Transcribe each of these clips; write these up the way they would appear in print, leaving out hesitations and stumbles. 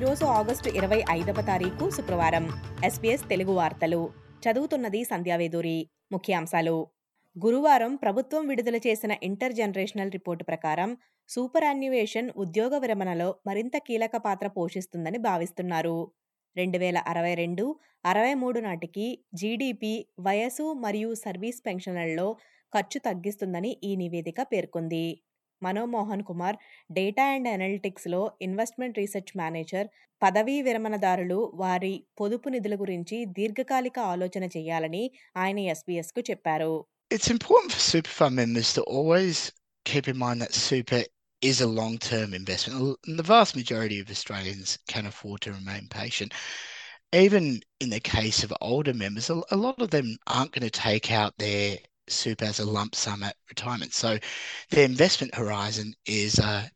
ఈరోజు ఆగస్టు 25వ తారీఖు శుక్రవారం. SBS తెలుగు వార్తలు చదువుతున్నది సంధ్యావేదూరి. ముఖ్యాంశాలు. గురువారం ప్రభుత్వం విడుదల చేసిన ఇంటర్ జనరేషనల్ రిపోర్టు ప్రకారం సూపర్ యాన్యువేషన్ ఉద్యోగ విరమణలో మరింత కీలక పాత్ర పోషిస్తుందని భావిస్తున్నారు. 2022-23 నాటికి జీడీపీ, వయసు మరియు సర్వీస్ పెన్షన్లలో ఖర్చు తగ్గిస్తుందని ఈ నివేదిక పేర్కొంది. మనోమోహన్ కుమార్, డేటా అండ్ అనలిటిక్స్లో ఇన్వెస్ట్మెంట్ రీసెర్చ్ మేనేజర్, పదవీ విరమణదారులు వారి పొదుపు నిధుల గురించి దీర్ఘకాలిక ఆలోచన చేయాలని ఆయన ఎస్బీఎస్కు చెప్పారు. It's important for super fund members to always keep in mind that super is a long-term investment. The vast majority of Australians can afford to remain patient. Even in the case of older members, a lot of them aren't going to take out their super as a lump sum at retirement. So their investment horizon is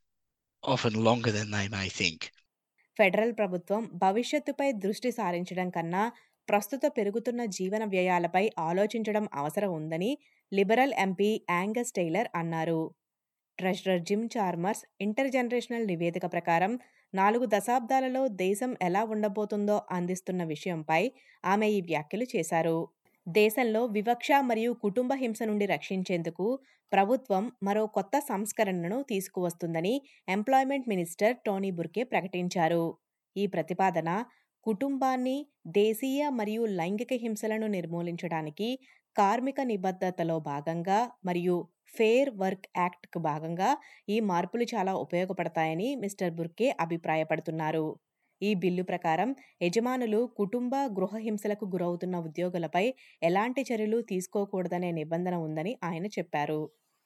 often longer than they may think. Federal ప్రభుత్వం భవిష్యత్తుపై దృష్టి సారించడం కన్నా ప్రస్తుత పెరుగుతున్న జీవన వ్యయాలపై ఆలోచించడం అవసరం ఉందని లిబరల్ ఎంపీ యాంగస్ టైలర్ అన్నారు. Treasurer Jim Chalmers inter generational నివేదిక ప్రకారం 4 దశాబ్దాలలో దేశం ఎలా ఉండబోతుందో అందిస్తున్న విషయంపై ఆమె ఈ వ్యాఖ్యలు చేశారు. దేశంలో వివక్ష మరియు కుటుంబ హింస నుండి రక్షించేందుకు ప్రభుత్వం మరో కొత్త సంస్కరణను తీసుకువస్తుందని ఎంప్లాయ్మెంట్ మినిస్టర్ టోనీ బుర్కే ప్రకటించారు. ఈ ప్రతిపాదన కుటుంబాన్ని, దేశీయ మరియు లైంగిక హింసలను నిర్మూలించడానికి కార్మిక నిబద్ధతలో భాగంగా మరియు ఫెయిర్ వర్క్ యాక్ట్కు భాగంగా ఈ మార్పులు చాలా ఉపయోగపడతాయని మిస్టర్ బుర్కే అభిప్రాయపడుతున్నారు. ఈ బిల్లు ప్రకారం యజమానులు కుటుంబ, గృహ హింసలకు గురవుతున్న ఉద్యోగులపై ఎలాంటి చర్యలు తీసుకోకూడదనే నిబంధన ఉందని ఆయన చెప్పారు.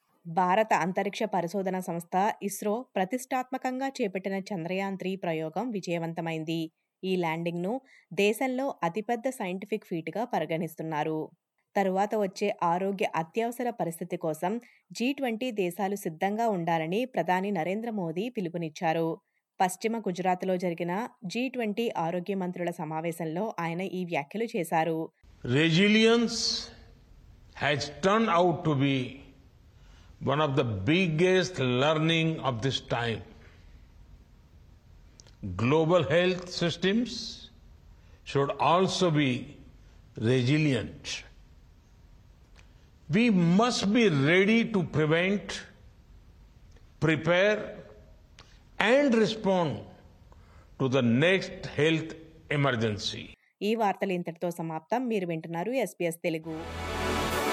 భారత అంతరిక్ష పరిశోధన సంస్థ ఇస్రో ప్రతిష్టాత్మకంగా చేపట్టిన చంద్రయాన్-3 ప్రయోగం విజయవంతమైంది. ఈ ల్యాండింగ్ను దేశంలో అతిపెద్ద సైంటిఫిక్ ఫీట్గా పరిగణిస్తున్నారు. తరువాత వచ్చే ఆరోగ్య అత్యవసర పరిస్థితి కోసం G20 దేశాలు సిద్ధంగా ఉండాలని ప్రధాని నరేంద్ర మోదీ పిలుపునిచ్చారు. పశ్చిమ గుజరాత్లో జరిగిన G20 ఆరోగ్య మంత్రుల సమావేశంలో ఆయన ఈ వ్యాఖ్యలు చేశారు. Resilience has turned out to be one of the biggest learning of this time. Global health systems should also be resilient. We must be ready to prevent, prepare, and respond to the next health emergency. ఈ వార్తలు ఇంతటితో సమాప్తం. మీరు వింటున్నారు SBS Telugu.